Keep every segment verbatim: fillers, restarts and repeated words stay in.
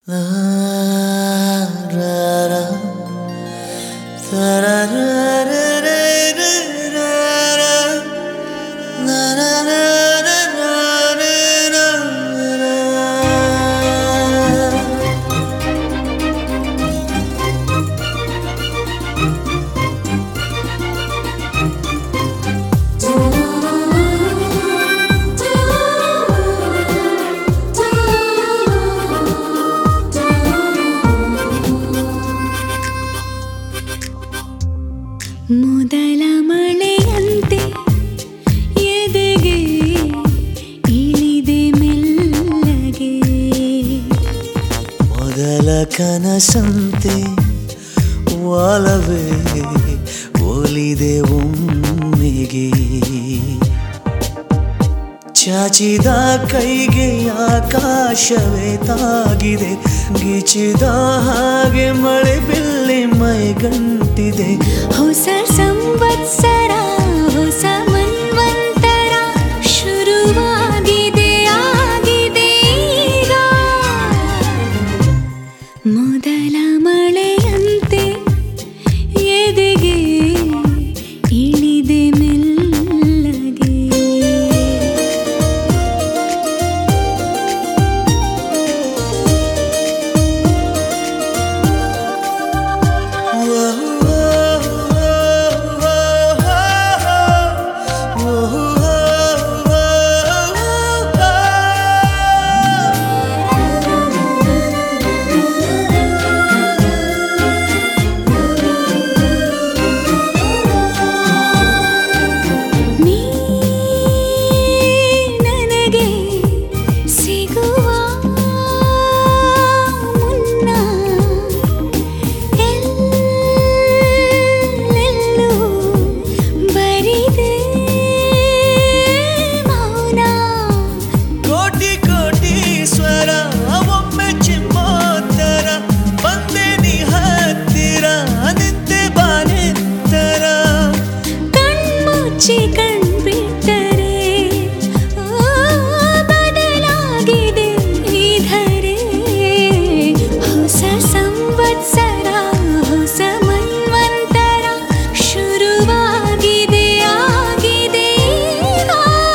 ಮೊದಲ ಮಳೆಯಂತೆ ಎದೆಗೆ ಇಳಿದೆ ಮೆಲ್ಲಗೆ, ಮೊದಲ ಕನಸಂತೆ ಒಲವೇ ಒಲಿದೆ ಒಮ್ಮೆಗೆ. ಚಾಚಿದ ಕೈಗೆ ಆಕಾಶವೇ ತಾಗಿದೆ, ಗಿಚಿದ ಹಾಗೆ ಮಳೆ ಬಿಲ್ಲಿ ಮೈಗಂಟಿದೆ. ಹೊಸ ಸಂವತ್ಸರ ಹೊಸ ಮನ್ವಂತರ ಶುರುವಾಗಿದೆ ಆಗಿದೆ ಈಗ. ಮೊದಲ ಮಳೆಯಂತೆ ಎದೆಗೆ ಇಳಿದೆ ಮೆಲ್ಲಗೆ. ಕಣ್ಬಿಟ್ಟರೆ ಬದಲಾಗಿದೆ ಈ ಧರೆ. ಹೊಸ ಸಂವತ್ಸರ ಹೊಸ ಮನ್ವಂತರ ಶುರುವಾಗಿದೆ ಆಗಿದೆ ಈಗ.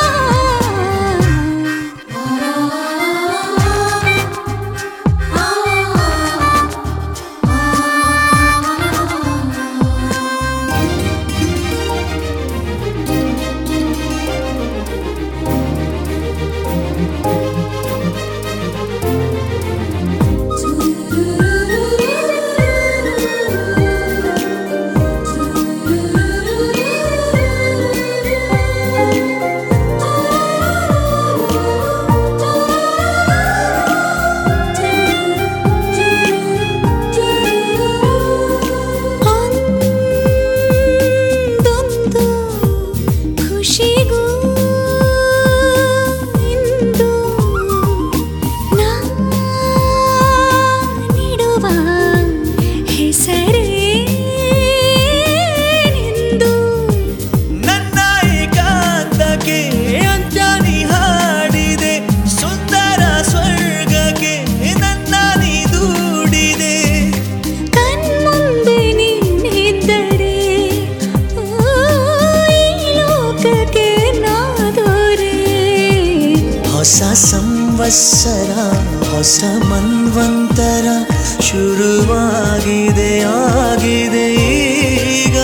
ಹೊಸ ಸಂವತ್ಸರ ಹೊಸ ಮನ್ವಂತರ ಶುರುವಾಗಿದೆ ಆಗಿದೆ ಈಗ.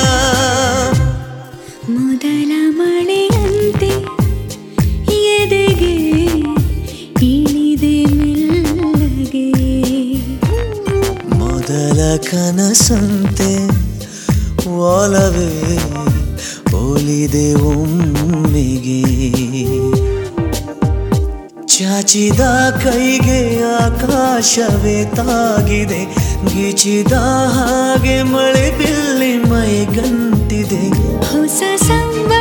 ಮೊದಲ ಮಳೆಯಂತೆ ಎದೆಗೆ ಇಳಿದೆ ಮೆಲ್ಲಗೆ, ಮೊದಲ ಕನಸಂತೆ ಒಲವೇ ಒಲಿದೆ ಒಮ್ಮೆಗೆ. ಚಾಚಿದ ಕೈಗೆ ಆಕಾಶವೇ ತಾಗಿದೆ, ಗಿಚಿದ ಹಾಗೆ ಮಳೆ ಬಿಲ್ಲಿ ಮೈಗಂಟಿದೆ. ಹೊಸ ಸಂವ